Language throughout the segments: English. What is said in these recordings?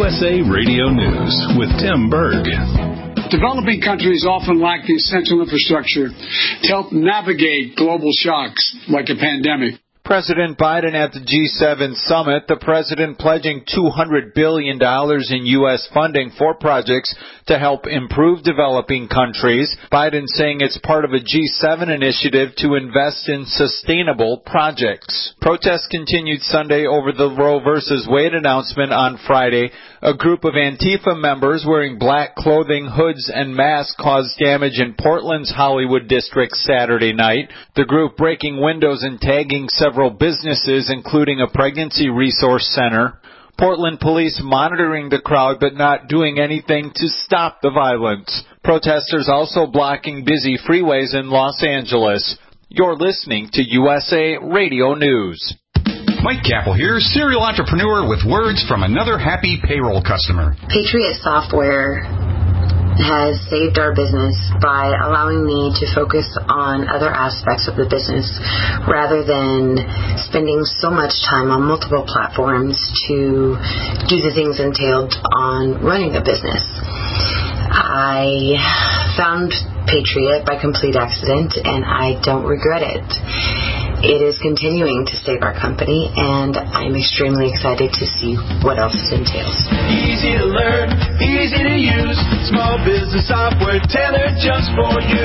USA Radio News with Tim Berg. Developing countries often lack the essential infrastructure to help navigate global shocks like a pandemic. President Biden at the G7 summit, the president pledging $200 billion in U.S. funding for projects to help improve developing countries. Biden saying it's part of a G7 initiative to invest in sustainable projects. Protests continued Sunday over the Roe v. Wade announcement on Friday. A group of Antifa members wearing black clothing, hoods, and masks caused damage in Portland's Hollywood district Saturday night. The group breaking windows and tagging several businesses, including a pregnancy resource center. Portland police monitoring the crowd but not doing anything to stop the violence. Protesters also blocking busy freeways in Los Angeles. You're listening to USA Radio News. Mike Capel here, serial entrepreneur with words from another happy payroll customer. Patriot Software has saved our business by allowing me to focus on other aspects of the business rather than spending so much time on multiple platforms to do the things entailed on running a business. I found Patriot by complete accident, and I don't regret it. It is continuing to save our company, and I'm extremely excited to see what else it entails. Easy to learn, easy to use, small business software tailored just for you.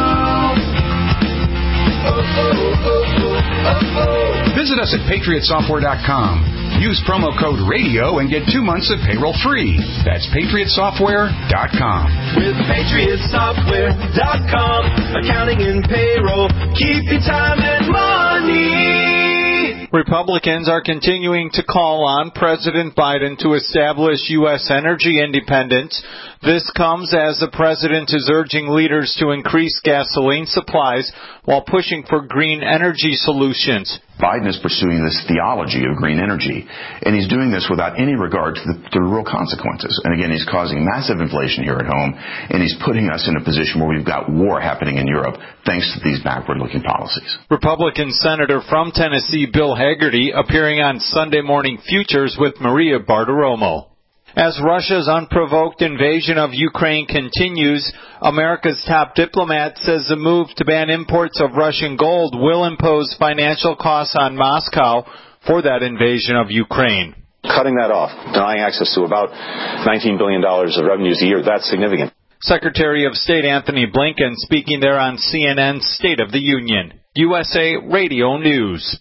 Visit us at patriotsoftware.com. Use promo code RADIO and get 2 months of payroll free. That's patriotsoftware.com. With patriotsoftware.com, accounting and payroll, keep your time and money. Republicans are continuing to call on President Biden to establish U.S. energy independence. This comes as the president is urging leaders to increase gasoline supplies while pushing for green energy solutions. Biden is pursuing this theology of green energy, and he's doing this without any regard to the real consequences. And again, he's causing massive inflation here at home, and he's putting us in a position where we've got war happening in Europe thanks to these backward-looking policies. Republican Senator from Tennessee Bill Hagerty appearing on Sunday Morning Futures with Maria Bartiromo. As Russia's unprovoked invasion of Ukraine continues, America's top diplomat says the move to ban imports of Russian gold will impose financial costs on Moscow for that invasion of Ukraine. Cutting that off, denying access to about $19 billion of revenues a year, that's significant. Secretary of State Anthony Blinken speaking there on CNN's State of the Union. USA Radio News.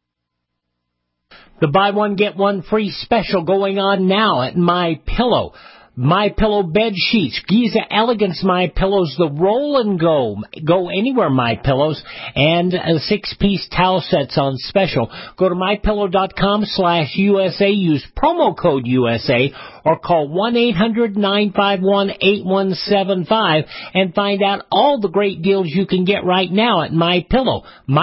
The buy one, get one free special going on now at MyPillow. MyPillow bed sheets, Giza Elegance MyPillows, the roll and go anywhere MyPillows, and 6-piece towel sets on special. Go to mypillow.com/USA, use promo code USA, or call 1-800-951-8175 and find out all the great deals you can get right now at MyPillow.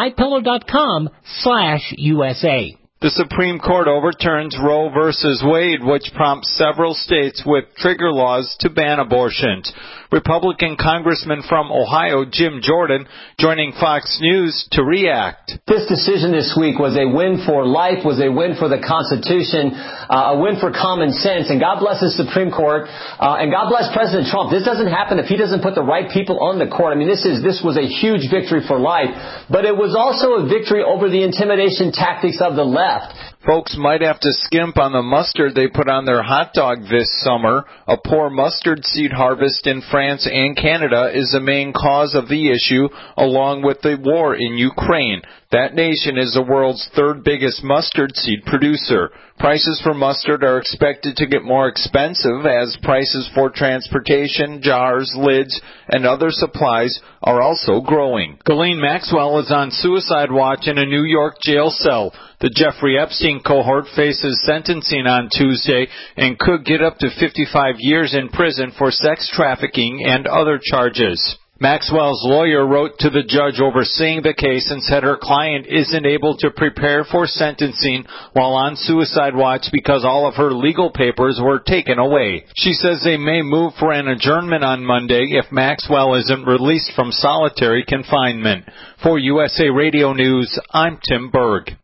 mypillow.com/USA. The Supreme Court overturns Roe v. Wade, which prompts several states with trigger laws to ban abortions. Republican Congressman from Ohio, Jim Jordan, joining Fox News to react. This decision this week was a win for life, was a win for the Constitution, a win for common sense. And God bless the Supreme Court, and God bless President Trump. This doesn't happen if he doesn't put the right people on the court. I mean, this was a huge victory for life, but it was also a victory over the intimidation tactics of the left. Folks might have to skimp on the mustard they put on their hot dog this summer. A poor mustard seed harvest in France and Canada is the main cause of the issue, along with the war in Ukraine. That nation is the world's third biggest mustard seed producer. Prices for mustard are expected to get more expensive as prices for transportation, jars, lids, and other supplies are also growing. Ghislaine Maxwell is on suicide watch in a New York jail cell. The Jeffrey Epstein cohort faces sentencing on Tuesday and could get up to 55 years in prison for sex trafficking and other charges. Maxwell's lawyer wrote to the judge overseeing the case and said her client isn't able to prepare for sentencing while on suicide watch because all of her legal papers were taken away. She says they may move for an adjournment on Monday if Maxwell isn't released from solitary confinement. For USA Radio News, I'm Tim Berg.